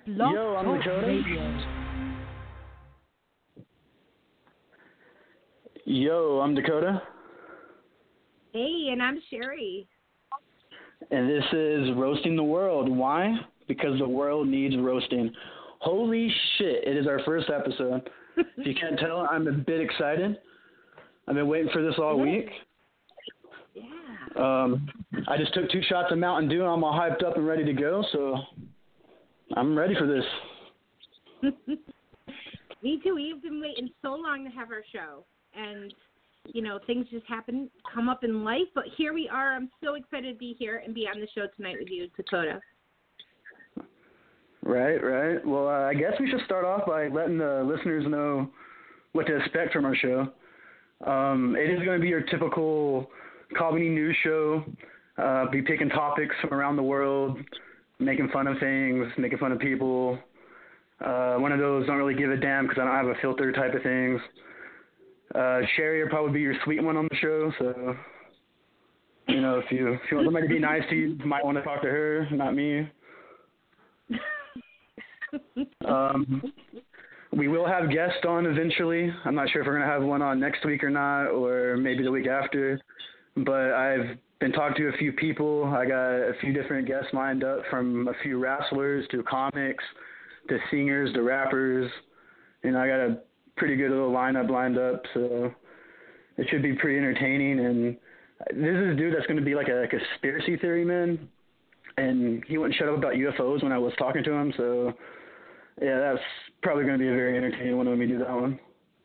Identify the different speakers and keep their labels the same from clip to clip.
Speaker 1: Blog
Speaker 2: Yo, I'm
Speaker 1: Talk
Speaker 2: Dakota.
Speaker 1: Radio.
Speaker 2: Yo, I'm Dakota.
Speaker 3: Hey, and I'm Sherry.
Speaker 2: And this is Roasting the World. Why? Because the world needs roasting. Holy shit, it is our first episode. If you can't tell, I'm a bit excited. I've been waiting for this all week.
Speaker 3: Yeah.
Speaker 2: I just took 2 shots of Mountain Dew and I'm all hyped up and ready to go, so I'm ready for this.
Speaker 3: Me too. We've been waiting so long to have our show. And, you know, things just come up in life. But here we are. I'm so excited to be here and be on the show tonight with you, Dakota.
Speaker 2: Right. Well, I guess we should start off by letting the listeners know what to expect from our show. It is going to be your typical comedy news show. Be picking topics from around the world, making fun of things, making fun of people. One of those don't really give a damn because I don't have a filter type of things. Sherry will probably be your sweet one on the show, so you know if you want somebody to be nice to you might want to talk to her, not me. We will have guests on eventually. I'm not sure if we're going to have one on next week or not, or maybe the week after. But I've been talking to a few people. I got a few different guests lined up, from a few wrestlers to comics to singers to rappers. And I got a pretty good little lineup lined up, so it should be pretty entertaining. And this is a dude that's going to be like a conspiracy theory man. And he wouldn't shut up about UFOs when I was talking to him, so yeah, that's probably going to be a very entertaining one when we do that one.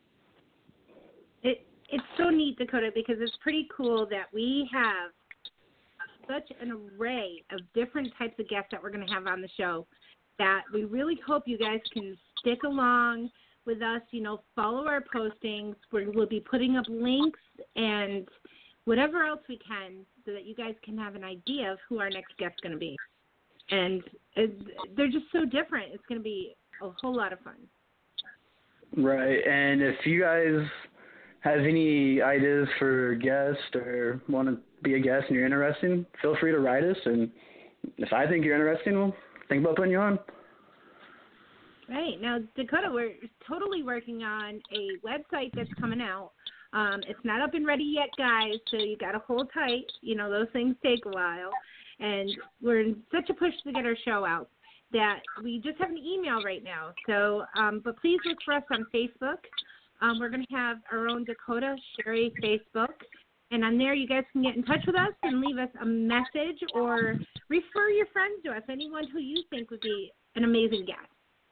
Speaker 3: It's so neat, Dakota, because it's pretty cool that we have such an array of different types of guests that we're going to have on the show that we really hope you guys can stick along with us, you know, follow our postings. We'll be putting up links and whatever else we can so that you guys can have an idea of who our next guest's going to be. And they're just so different. It's going to be a whole lot of fun. Right.
Speaker 2: And if you guys have any ideas for guests or want to be a guest and you're interested, feel free to write us. And if I think you're interesting, we'll think about putting you on.
Speaker 3: Right. Now, Dakota, we're totally working on a website that's coming out. It's not up and ready yet, guys, so you got to hold tight. You know, those things take a while. And we're in such a push to get our show out that we just have an email right now. So, but please look for us on Facebook. We're going to have our own Dakota Sherry Facebook. And on there, you guys can get in touch with us and leave us a message or refer your friends to us, anyone who you think would be an amazing guest.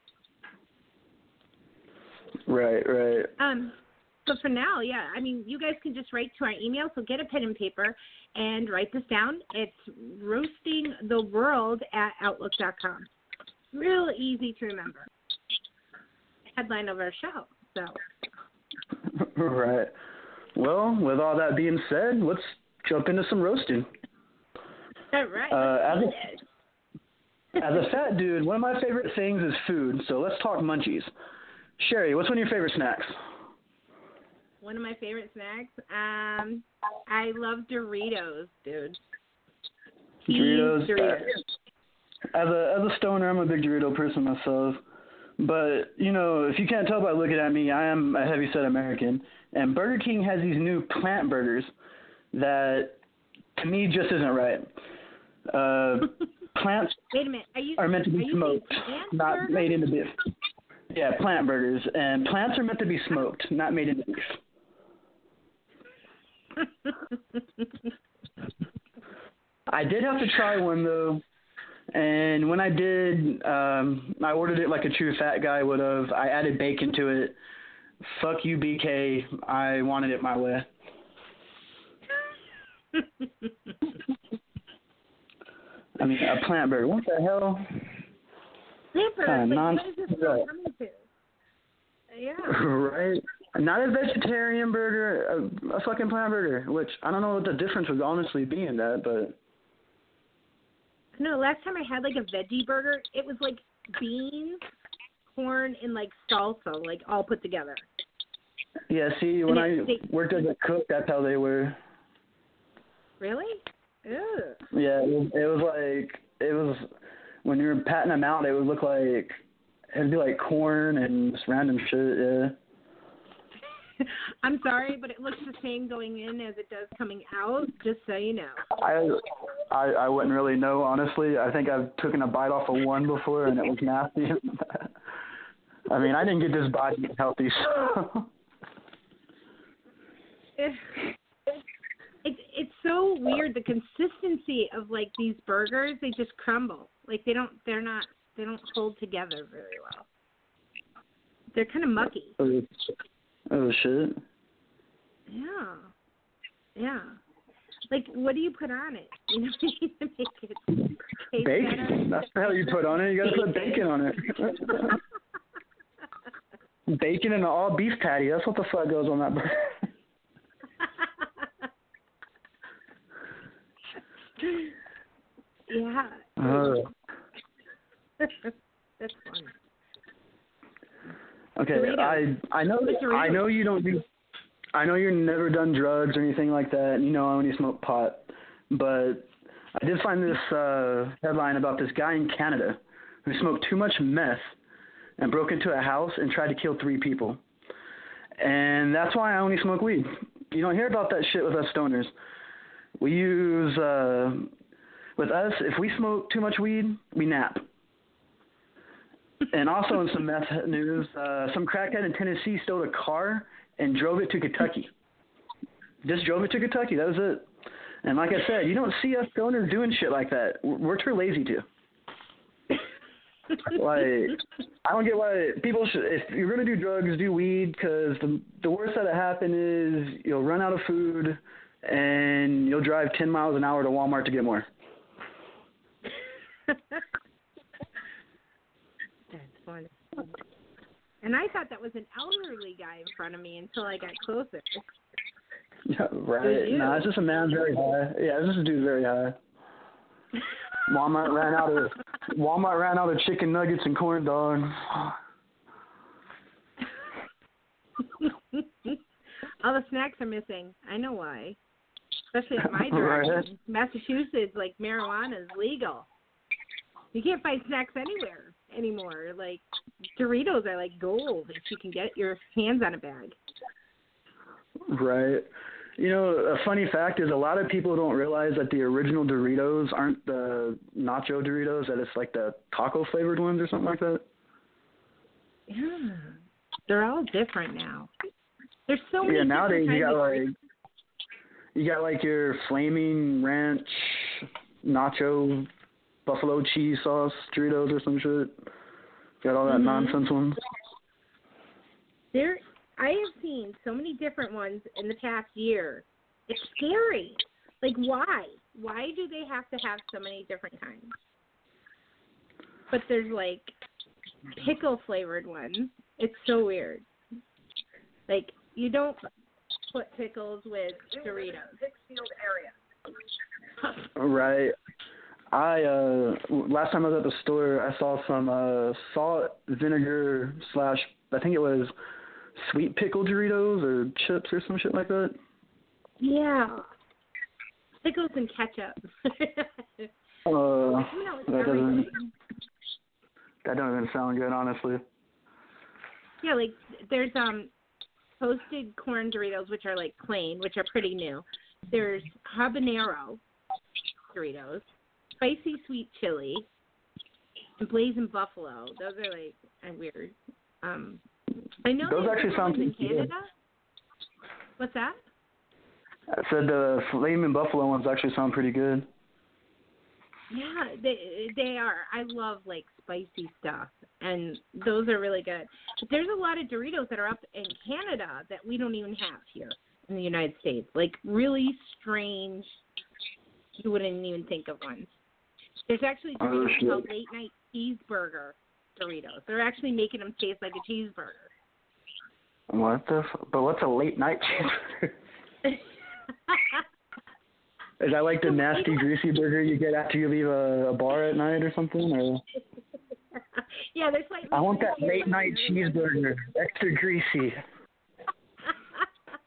Speaker 2: Right.
Speaker 3: So for now, yeah, I mean, you guys can just write to our email. So get a pen and paper and write this down. It's roastingtheworld@outlook.com. Real easy to remember. Headline of our show. So.
Speaker 2: Right. Well, with all that being said, let's jump into some roasting.
Speaker 3: All right.
Speaker 2: As a fat dude, one of my favorite things is food. So let's talk munchies. Sherry, what's one of your favorite snacks?
Speaker 3: One of my favorite snacks? I love Doritos, dude.
Speaker 2: Doritos.
Speaker 3: Doritos.
Speaker 2: As a stoner, I'm a big Dorito person myself. But, you know, if you can't tell by looking at me, I am a heavyset American. And Burger King has these new plant burgers that, to me, just isn't right. Plants
Speaker 3: Wait a minute.
Speaker 2: are meant to be smoked, not
Speaker 3: burgers?
Speaker 2: made into beef. Yeah, plant burgers. And plants are meant to be smoked, not made into beef. I did have to try one, though. And when I did, I ordered it like a true fat guy would have. I added bacon to it. Fuck you, BK. I wanted it my way. I mean, a plant burger. What the hell?
Speaker 3: Plant burger? What is this
Speaker 2: Right.
Speaker 3: coming to? Yeah.
Speaker 2: Right? Not a vegetarian burger, a fucking plant burger, which I don't know what the difference would honestly be in that, but...
Speaker 3: No, last time I had like a veggie burger, it was like beans, corn, and like salsa, like all put together.
Speaker 2: Yeah, see, when I worked as a cook, that's how they were.
Speaker 3: Really? Ew.
Speaker 2: Yeah, it was when you're patting them out, it would look like it'd be like corn and just random shit. Yeah.
Speaker 3: I'm sorry, but it looks the same going in as it does coming out, just so you know.
Speaker 2: I wouldn't really know, honestly. I think I've taken a bite off of one before, and it was nasty. I mean, I didn't get this body healthy, so.
Speaker 3: It's so weird, the consistency of, like, these burgers, they just crumble. Like, they don't hold together very well. They're kind of mucky.
Speaker 2: Oh, shit.
Speaker 3: Yeah. Like, what do you put on it? You know, to make it taste
Speaker 2: bacon.
Speaker 3: better?
Speaker 2: That's the hell you put on it. You got to put bacon on it. Bacon and an all beef patty. That's what the fuck goes on that burger.
Speaker 3: Yeah. That's funny.
Speaker 2: Okay,
Speaker 3: Doritos.
Speaker 2: I know you don't do. I know you've never done drugs or anything like that, and you know I only smoke pot. But I did find this headline about this guy in Canada who smoked too much meth and broke into a house and tried to kill 3 people. And that's why I only smoke weed. You don't hear about that shit with us stoners. We use with us, if we smoke too much weed, we nap. And also in some meth news, some crackhead in Tennessee stole a car and drove it to Kentucky. Just drove it to Kentucky. That was it. And like I said, you don't see us stoners doing shit like that. We're too lazy to. Like, I don't get why people should. If you're gonna do drugs, do weed, because the worst that'll happen is you'll run out of food and you'll drive 10 miles an hour to Walmart to get more.
Speaker 3: That's funny. And I thought that was an elderly guy in front of me until I got closer.
Speaker 2: Yeah, right. No, it's just a man very high. Yeah, it's just a dude very high. Walmart ran out of chicken nuggets and corn dogs.
Speaker 3: All the snacks are missing. I know why. Especially in my direction.
Speaker 2: Right.
Speaker 3: Massachusetts, like, marijuana is legal. You can't find snacks anywhere anymore. Like, Doritos are like gold if you can get your hands on a bag.
Speaker 2: Right. You know, a funny fact is a lot of people don't realize that the original Doritos aren't the nacho Doritos, that it's like the taco flavored ones or something like that.
Speaker 3: Yeah. They're all different now. There's so many.
Speaker 2: Yeah, nowadays
Speaker 3: different
Speaker 2: you got like your flaming ranch nacho buffalo cheese sauce Doritos or some shit. Got all that nonsense ones.
Speaker 3: I have seen so many different ones in the past year. It's scary. Like, why? Why do they have to have so many different kinds? But there's, like, pickle-flavored ones. It's so weird. Like, you don't put pickles with Doritos.
Speaker 2: Right. Last time I was at the store, I saw some salt vinegar / I think it was sweet pickle Doritos or chips or some shit like that.
Speaker 3: Yeah. Pickles and ketchup.
Speaker 2: That doesn't even sound good, honestly.
Speaker 3: Yeah, like there's toasted corn Doritos, which are like plain, which are pretty new. There's habanero Doritos, spicy sweet chili, and blazing buffalo. Those are like weird. I know
Speaker 2: those actually sound
Speaker 3: in
Speaker 2: pretty
Speaker 3: Canada.
Speaker 2: good.
Speaker 3: What's that?
Speaker 2: I said the flaming buffalo ones actually sound pretty good.
Speaker 3: Yeah, they are. I love like spicy stuff, and those are really good. But there's a lot of Doritos that are up in Canada that we don't even have here in the United States. Like really strange. You wouldn't even think of ones. There's actually Doritos called late night cheeseburger Doritos. They're actually making them taste like a cheeseburger.
Speaker 2: But what's a late night cheeseburger? Is that like the nasty, greasy burger you get after you leave a bar at night or something? Or?
Speaker 3: Yeah, there's like.
Speaker 2: I want that late night cheeseburger, extra greasy.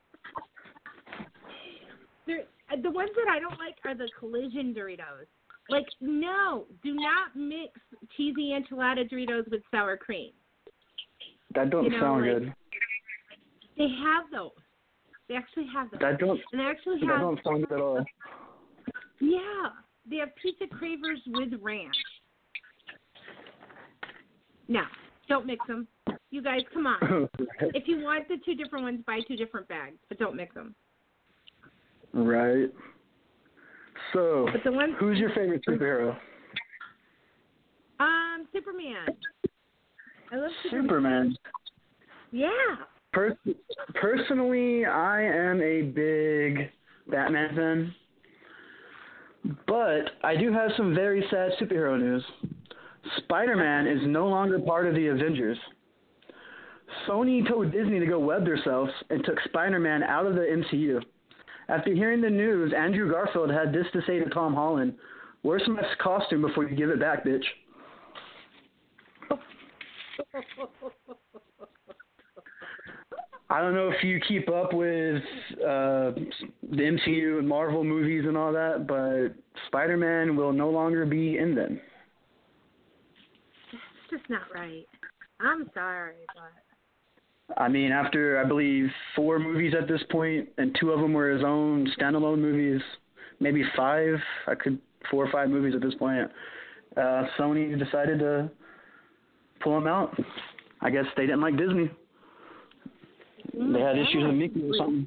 Speaker 3: The ones that I don't like are the Collision Doritos. Like, no, do not mix cheesy enchilada Doritos with sour cream.
Speaker 2: That don't sound good.
Speaker 3: They have those. They actually have those.
Speaker 2: That don't sound good at all.
Speaker 3: Yeah, they have pizza cravers with ranch. No, don't mix them. You guys, come on. If you want the two different ones, buy two different bags, but don't mix them.
Speaker 2: Right. So, who's your favorite superhero?
Speaker 3: Superman. I love
Speaker 2: Superman.
Speaker 3: Yeah.
Speaker 2: Personally, I am a big Batman fan, but I do have some very sad superhero news. Spider-Man is no longer part of the Avengers. Sony told Disney to go web themselves and took Spider-Man out of the MCU. After hearing the news, Andrew Garfield had this to say to Tom Holland: "Wear some costume before you give it back, bitch." I don't know if you keep up with the MCU and Marvel movies and all that, but Spider-Man will no longer be in them.
Speaker 3: It's just not right. I'm sorry, but...
Speaker 2: I mean, after, I believe, 4 movies at this point, and 2 of them were his own standalone movies, maybe 5, 4 or 5 movies at this point, Sony decided to pull him out. I guess they didn't like Disney. They had issues with Mickey or something.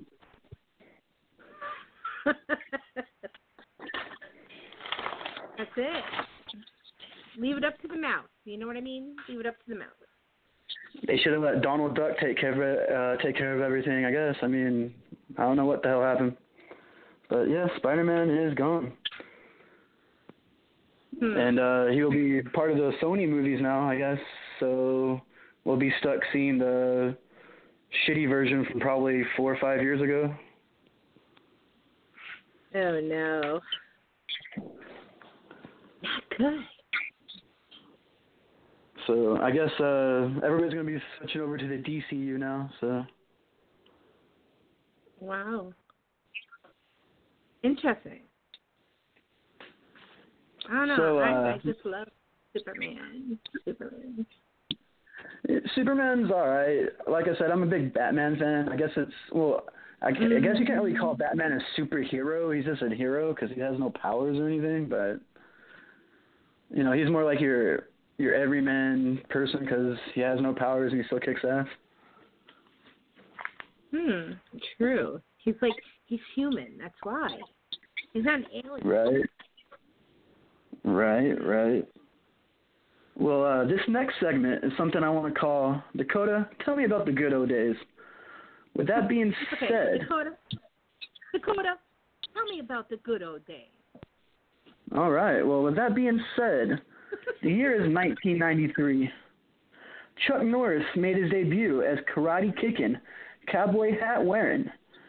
Speaker 3: That's it. Leave it up to the mouse. You know what I mean? Leave it up to the mouse.
Speaker 2: They should have let Donald Duck take care of everything, I guess. I mean, I don't know what the hell happened. But, yeah, Spider-Man is gone. And he'll be part of the Sony movies now, I guess. So we'll be stuck seeing the shitty version from probably 4 or 5 years ago.
Speaker 3: Oh, no. Not good.
Speaker 2: So I guess everybody's going to be switching over to the DCU now. So.
Speaker 3: Wow. Interesting. I don't know.
Speaker 2: So,
Speaker 3: I just love Superman.
Speaker 2: Superman's all right. Like I said, I'm a big Batman fan. I guess I guess you can't really call Batman a superhero. He's just a hero because he has no powers or anything. But you know, he's more like your everyman person because he has no powers and he still kicks ass.
Speaker 3: True. He's human. That's why. He's not an alien.
Speaker 2: Right. Well, this next segment is something I want to call Dakota. Tell me about the good old days. With that being said,
Speaker 3: Dakota, tell me about the good old days.
Speaker 2: All right. Well, with that being said, the year is 1993. Chuck Norris made his debut as karate kicking, cowboy hat wearing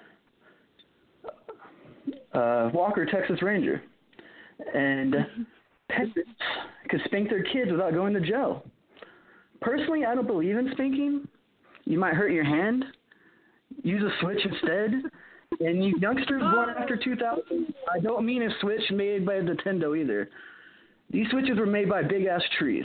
Speaker 2: Walker, Texas Ranger, and parents could spank their kids without going to jail. Personally, I don't believe in spanking. You might hurt your hand. Use a Switch instead. And you youngsters born after 2000, I don't mean a Switch made by Nintendo either. These Switches were made by big-ass trees.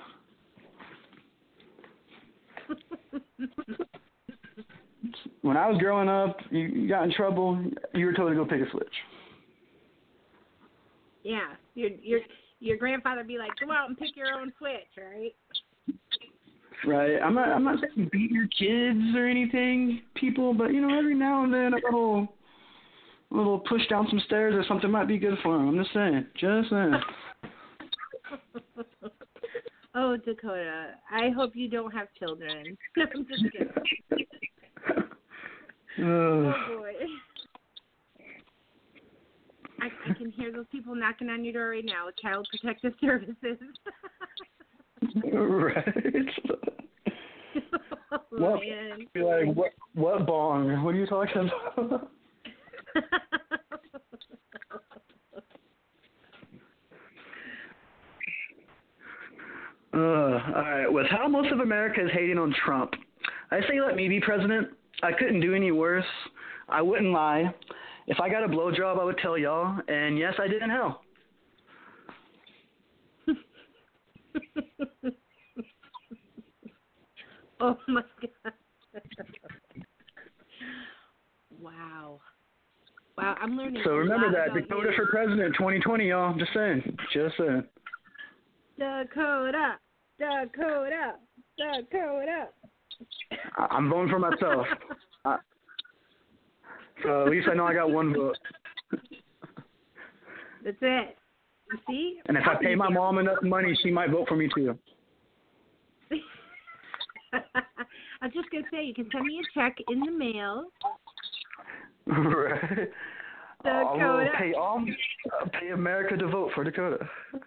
Speaker 2: When I was growing up, you got in trouble, you were told to go pick a Switch.
Speaker 3: Yeah, your grandfather would be like, go out and pick your own Switch, right?
Speaker 2: Right. I'm not saying beat your kids or anything, people, but you know, every now and then a little push down some stairs or something might be good for them. I'm just saying.
Speaker 3: Oh, Dakota, I hope you don't have children. I'm just kidding. Oh boy. I can hear those people knocking on your door right now with Child Protective Services.
Speaker 2: Right.
Speaker 3: Oh, man.
Speaker 2: Be like, what bong? What are you talking about? All right. With how most of America is hating on Trump, I say let me be president. I couldn't do any worse. I wouldn't lie. If I got a blowjob, I would tell y'all. And yes, I did in hell.
Speaker 3: Oh my God. Wow. Wow, I'm learning.
Speaker 2: So remember that
Speaker 3: about
Speaker 2: Dakota
Speaker 3: you.
Speaker 2: for president 2020, y'all. Just saying. Just saying.
Speaker 3: Dakota. Dakota. Dakota.
Speaker 2: I'm voting for myself. So at least I know I got one vote.
Speaker 3: That's it. You see?
Speaker 2: And if I pay my mom enough money, she might vote for me too.
Speaker 3: I was just going to say, you can send me a check in the mail.
Speaker 2: Right.
Speaker 3: Dakota.
Speaker 2: I'll pay America to vote for Dakota.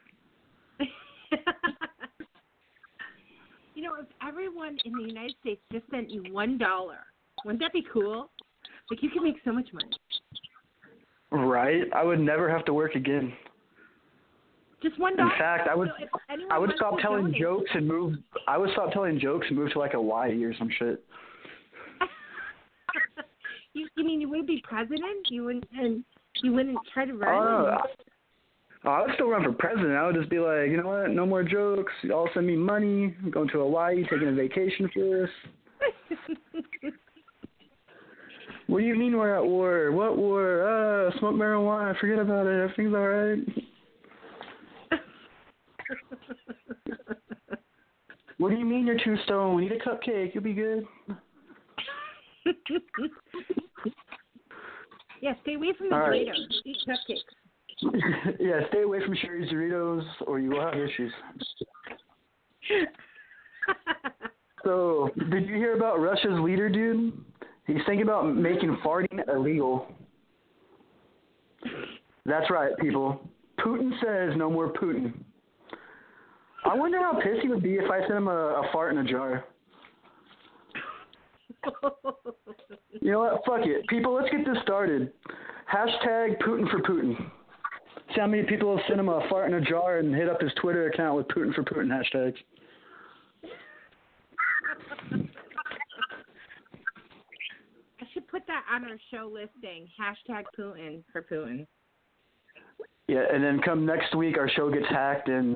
Speaker 3: You know, if everyone in the United States just sent you $1, wouldn't that be cool? Like, you can make so much money.
Speaker 2: Right? I would never have to work again.
Speaker 3: Just $1.
Speaker 2: In fact, I would
Speaker 3: wants
Speaker 2: stop
Speaker 3: to
Speaker 2: telling
Speaker 3: donate.
Speaker 2: jokes and move. I would stop telling jokes and move to like Hawaii or some shit.
Speaker 3: You mean you wouldn't be president? You wouldn't try to run?
Speaker 2: I would still run for president. I would just be like, you know what? No more jokes. Y'all send me money. I'm going to Hawaii, taking a vacation for this. What do you mean we're at war? What war? Smoke marijuana. Forget about it. Everything's all right. What do you mean you're too stoned? Eat a cupcake. You'll be good.
Speaker 3: Yeah, stay away from the Doritos. Eat cupcakes.
Speaker 2: Yeah, stay away from Sherry's Doritos or you will have issues. So, did you hear about Russia's leader, dude? He's thinking about making farting illegal. That's right, people. Putin says no more Putin. I wonder how pissed he would be if I sent him a fart in a jar. You know what? Fuck it. People, let's get this started. Hashtag Putin for Putin. See how many people have sent him a fart in a jar and hit up his Twitter account with Putin for Putin hashtags.
Speaker 3: I should put that on our show listing. Hashtag Putin for Putin.
Speaker 2: Yeah, and then come next week, our show gets hacked and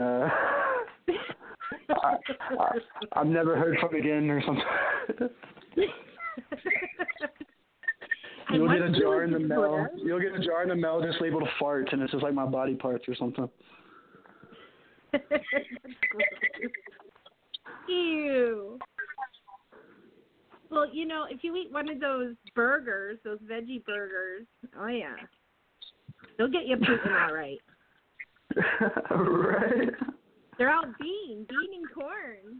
Speaker 2: I'm never heard from again or something. You'll get a jar in the mail. You'll get a jar in the mail just labeled farts, and it's just like my body parts or something.
Speaker 3: Ew. Well, you know, if you eat one of those burgers, those veggie burgers, oh yeah, they'll get you pooping all right.
Speaker 2: Right.
Speaker 3: They're all bean and corn.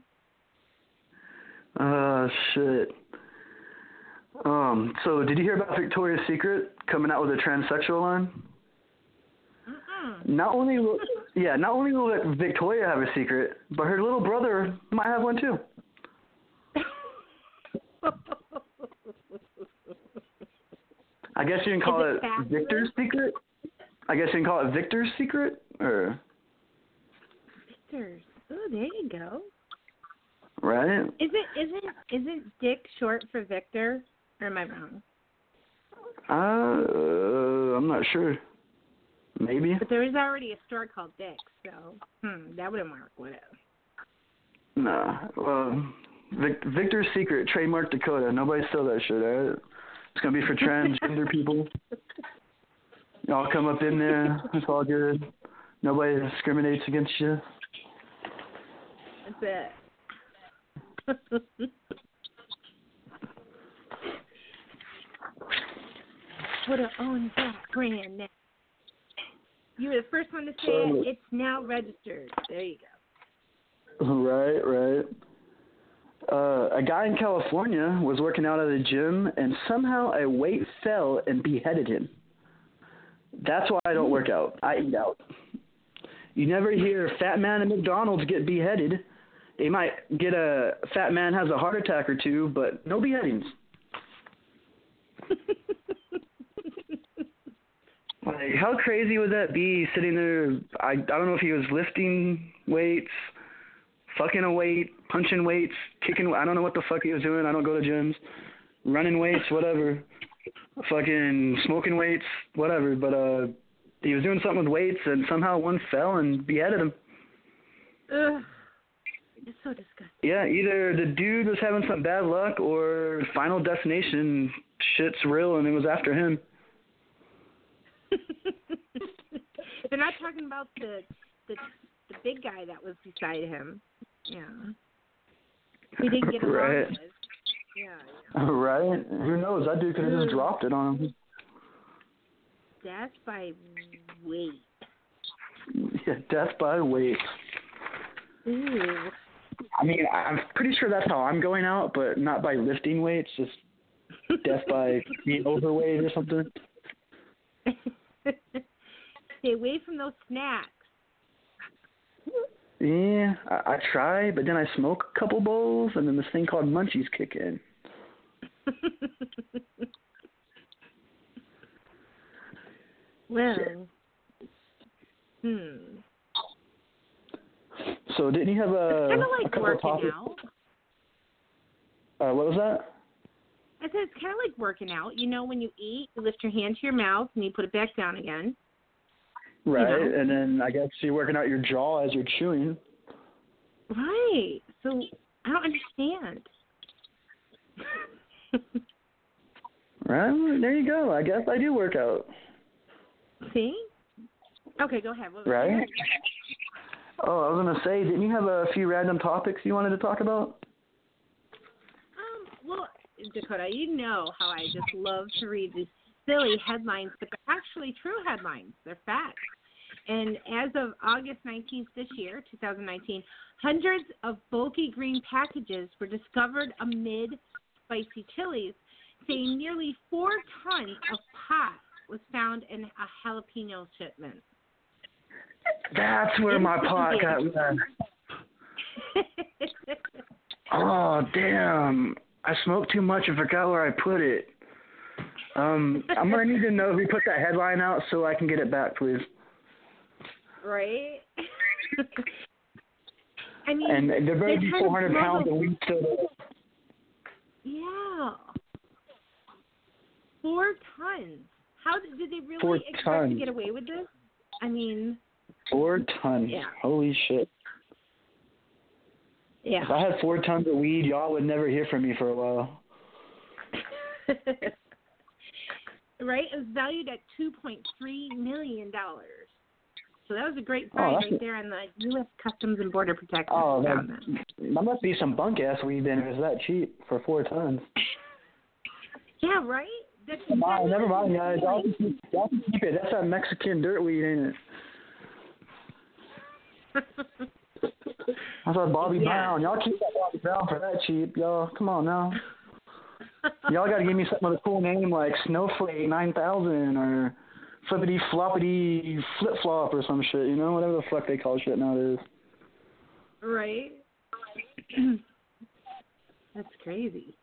Speaker 2: Shit. So did you hear about Victoria's Secret coming out with a transsexual line? Not only will Victoria have a secret, but her little brother might have one too. I guess you can call it Victor's secret. I guess you can call it Victor's secret, or
Speaker 3: Victor's. Oh, there you go.
Speaker 2: Right?
Speaker 3: Isn't Dick short for Victor? Or am I wrong?
Speaker 2: I'm not sure. Maybe.
Speaker 3: But there is already a store called Dick's, so that wouldn't work, would it?
Speaker 2: Nah. Well, Victor's Secret, trademark Dakota. Nobody sell that shit, alright? It's gonna be for transgender people. Y'all come up in there. It's all good. Nobody discriminates against you.
Speaker 3: That's it. Dakota owns that brand now. You were the first one to say it. It's now registered. There you go.
Speaker 2: Right. A guy in California was working out at a gym, and somehow a weight fell and beheaded him. That's why I don't work out. I eat out. You never hear a fat man at McDonald's get beheaded. They might get a fat man has a heart attack or two, but no beheadings. Like, how crazy would that be sitting there? I don't know if he was lifting weights, fucking a weight, punching weights, kicking. I don't know what the fuck he was doing. I don't go to gyms. Running weights, whatever. Fucking smoking weights, whatever. But he was doing something with weights, and somehow one fell and beheaded him.
Speaker 3: Ugh. It's so disgusting.
Speaker 2: Yeah, either the dude was having some bad luck or Final Destination shit's real and it was after him.
Speaker 3: They're not talking about the big guy that was beside him. Yeah. He didn't get along
Speaker 2: Right.
Speaker 3: with. Yeah.
Speaker 2: Right? Who knows? That dude could have just dropped it on him.
Speaker 3: Death by weight.
Speaker 2: Yeah, death by weight.
Speaker 3: Ooh.
Speaker 2: I mean, I'm pretty sure that's how I'm going out, but not by lifting weights, just death by being overweight or something.
Speaker 3: Stay away from those snacks.
Speaker 2: Yeah, I try, but then I smoke a couple bowls, and then this thing called munchies kick in.
Speaker 3: Well,
Speaker 2: So didn't you have
Speaker 3: it's kind of
Speaker 2: a
Speaker 3: like
Speaker 2: couple
Speaker 3: working
Speaker 2: topics?
Speaker 3: out.
Speaker 2: What was that?
Speaker 3: I said it's kind of like working out. You know, when you eat, you lift your hand to your mouth and you put it back down again.
Speaker 2: Right,
Speaker 3: You know.
Speaker 2: and then I guess you're working out your jaw as you're chewing.
Speaker 3: Right. So I don't understand.
Speaker 2: Right, well, there you go. I guess I do work out.
Speaker 3: See? Okay, go ahead. What was
Speaker 2: Right?
Speaker 3: that?
Speaker 2: Oh, I was going to say, didn't you have a few random topics you wanted to talk about?
Speaker 3: Well, Dakota, you know how I just love to read these silly headlines, but they're actually true headlines. They're facts. And as of August 19th this year, 2019, hundreds of bulky green packages were discovered amid spicy chilies, saying nearly 4 tons of pot was found in a jalapeno shipment.
Speaker 2: That's where my pot got left. Oh, damn. I smoked too much and forgot where I put it. I'm going to need to know who put that headline out so I can get it back, please.
Speaker 3: Right? I mean,
Speaker 2: and they're going to be 400 pounds of weed soda.
Speaker 3: Yeah. 4 tons. How did they really
Speaker 2: 4
Speaker 3: expect
Speaker 2: tons.
Speaker 3: to get away with this? I mean,
Speaker 2: 4 tons.
Speaker 3: Yeah.
Speaker 2: Holy shit.
Speaker 3: Yeah.
Speaker 2: If I had 4 tons of weed, y'all would never hear from me for a while.
Speaker 3: Right? It was valued at $2.3 million. So that was a great find right there on the U.S. Customs and Border Protection.
Speaker 2: Oh, that must be some bunk-ass weed then if it's that cheap for 4 tons.
Speaker 3: Yeah, right?
Speaker 2: Never mind, guys. Y'all can keep it. That's that Mexican dirt weed, ain't it? That's our Bobby Brown. Y'all keep that Bobby Brown for that cheap, y'all. Come on now. Y'all got to give me something with a cool name like Snowflake 9000 or Flippity Floppity Flip Flop or some shit, you know? Whatever the fuck they call shit nowadays.
Speaker 3: Right? That's crazy.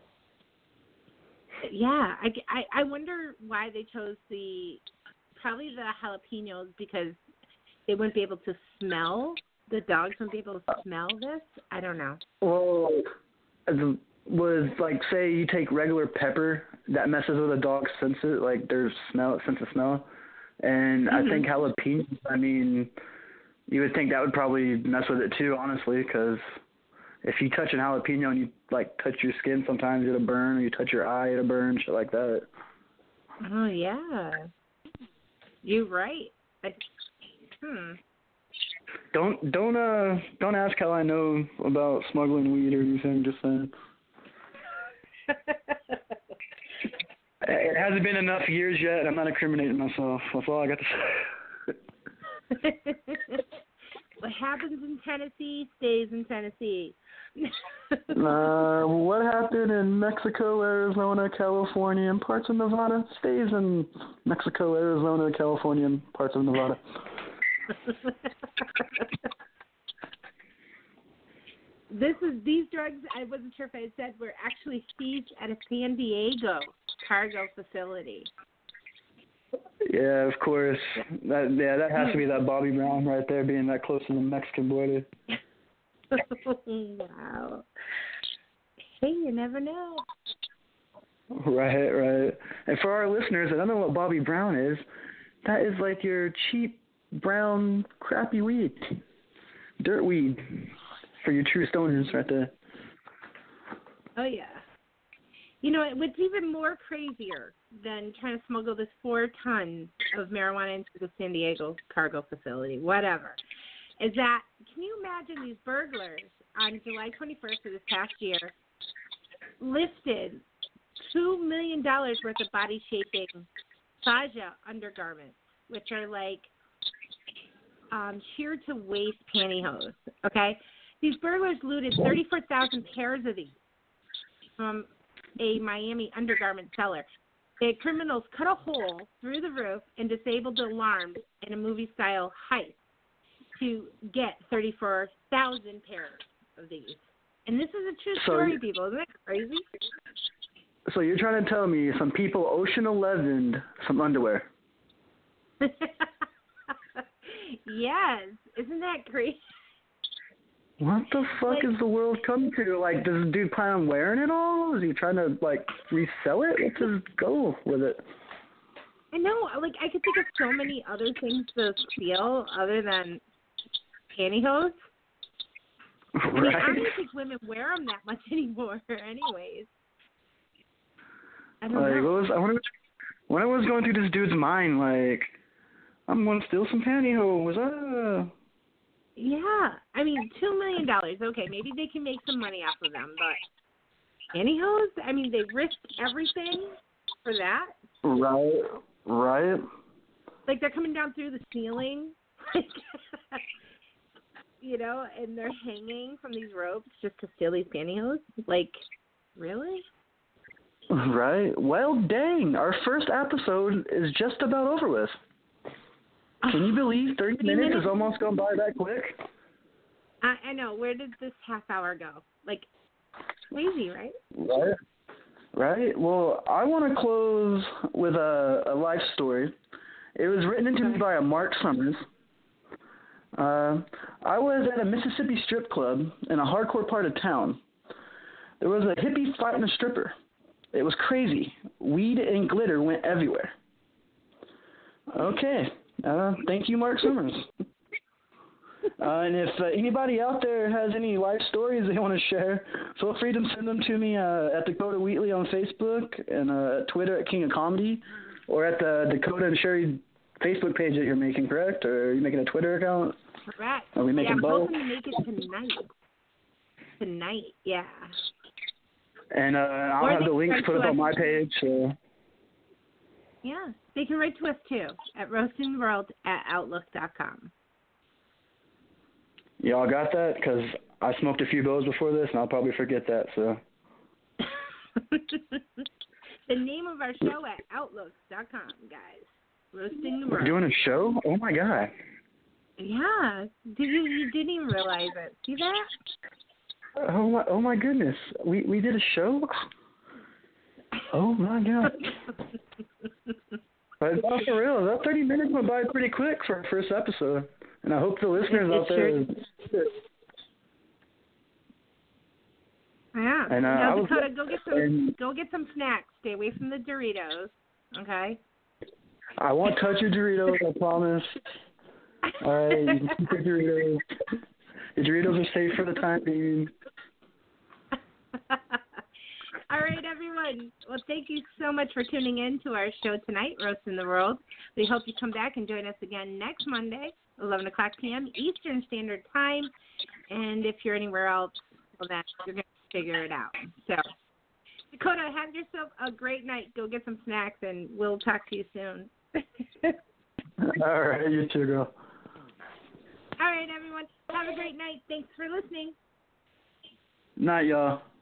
Speaker 3: Yeah, I wonder why they chose probably the jalapenos because they wouldn't be able to smell. The dogs wouldn't be able to smell this. I don't know.
Speaker 2: Well, was like say you take regular pepper that messes with a dog's sense of smell, and I think jalapeno. I mean, you would think that would probably mess with it too, honestly, because if you touch an jalapeno and you like touch your skin, sometimes it'll burn. Or you touch your eye, it'll burn, shit like that.
Speaker 3: Oh yeah, you're right.
Speaker 2: Don't ask how I know about smuggling weed or anything. Just saying. It hasn't been enough years yet. I'm not incriminating myself. That's all I got to say.
Speaker 3: What happens in Tennessee stays in Tennessee.
Speaker 2: What happened in Mexico, Arizona, California, and parts of Nevada stays in Mexico, Arizona, California, and parts of Nevada.
Speaker 3: These drugs, I wasn't sure if I had said, were actually seized at a San Diego cargo facility.
Speaker 2: Yeah, of course. That has to be that Bobby Brown right there, being that close to the Mexican border.
Speaker 3: Wow. Hey, you never know.
Speaker 2: Right. And for our listeners that don't know what Bobby Brown is, that is like your cheap, brown, crappy weed. Dirt weed. for you true stoners right there.
Speaker 3: Oh, yeah. You know, what's even more crazier than trying to smuggle this 4 tons of marijuana into the San Diego cargo facility, whatever, is that, can you imagine these burglars on July 21st of this past year lifted $2 million worth of body-shaping Faja undergarments, which are like sheer-to-waist pantyhose, okay? These burglars looted 34,000 pairs of these from a Miami undergarment seller. The criminals cut a hole through the roof and disabled the alarm in a movie-style heist to get 34,000 pairs of these. And this is a true story, people. Isn't that crazy?
Speaker 2: So you're trying to tell me some people Ocean 11'd some underwear?
Speaker 3: Yes. Isn't that crazy?
Speaker 2: What the fuck is the world come to? Like, does this dude plan on wearing it all? Is he trying to, like, resell it? What's his goal with it?
Speaker 3: I know. Like, I could think of so many other things to steal other than pantyhose.
Speaker 2: Right.
Speaker 3: I mean, I don't think women wear them that much anymore anyways. I don't know.
Speaker 2: When I was going through this dude's mind, like, I'm going to steal some pantyhose.
Speaker 3: Yeah. I mean, $2 million. Okay, maybe they can make some money off of them, but pantyhose? I mean, they risked everything for that?
Speaker 2: Right.
Speaker 3: Like, they're coming down through the ceiling, like, you know, and they're hanging from these ropes just to steal these pantyhose? Like, really?
Speaker 2: Right. Well, dang. Our first episode is just about over with. Can you believe 30 minutes has almost gone by that quick?
Speaker 3: I know. Where did this half hour go? Like, crazy, right?
Speaker 2: Right. Well, I want to close with a life story. It was written into me by a Mark Summers. I was at a Mississippi strip club in a hardcore part of town. There was a hippie fighting a stripper. It was crazy. Weed and glitter went everywhere. Okay. Thank you, Mark Summers. And if anybody out there has any life stories they want to share, feel free to send them to me at Dakota Wheatley on Facebook and Twitter at King of Comedy, or at the Dakota and Sherry Facebook page that you're making, correct? Or are you making a Twitter account?
Speaker 3: Correct.
Speaker 2: Are we making both?
Speaker 3: I'm hoping to make it tonight, yeah.
Speaker 2: And I'll have the links put up on my page. So.
Speaker 3: Yeah, they can write to us too at roastingtheworld@outlook.com.
Speaker 2: Y'all got that? Because I smoked a few bows before this, and I'll probably forget that. So.
Speaker 3: The name of our show at outlook.com, guys. Roasting the World.
Speaker 2: We're doing a show? Oh my God.
Speaker 3: Yeah, you didn't even realize it. See that?
Speaker 2: Oh my goodness. We did a show? Oh my God. But not for real. That 30 minutes went by pretty quick for our first episode. And I hope the listeners out there.
Speaker 3: Yeah.
Speaker 2: And,
Speaker 3: now, Dakota, go get some snacks. Stay away from the Doritos. Okay.
Speaker 2: I won't touch your Doritos, I promise. All right, you can keep your Doritos. The Doritos are safe for the time being.
Speaker 3: All right, everyone. Well, thank you so much for tuning in to our show tonight, Roasting the World. We hope you come back and join us again next Monday, 11 o'clock p.m. Eastern Standard Time. And if you're anywhere else, well, then you're going to figure it out. So, Dakota, have yourself a great night. Go get some snacks, and we'll talk to you soon.
Speaker 2: All right, you too, girl.
Speaker 3: All right, everyone. Have a great night. Thanks for listening.
Speaker 2: Night, y'all.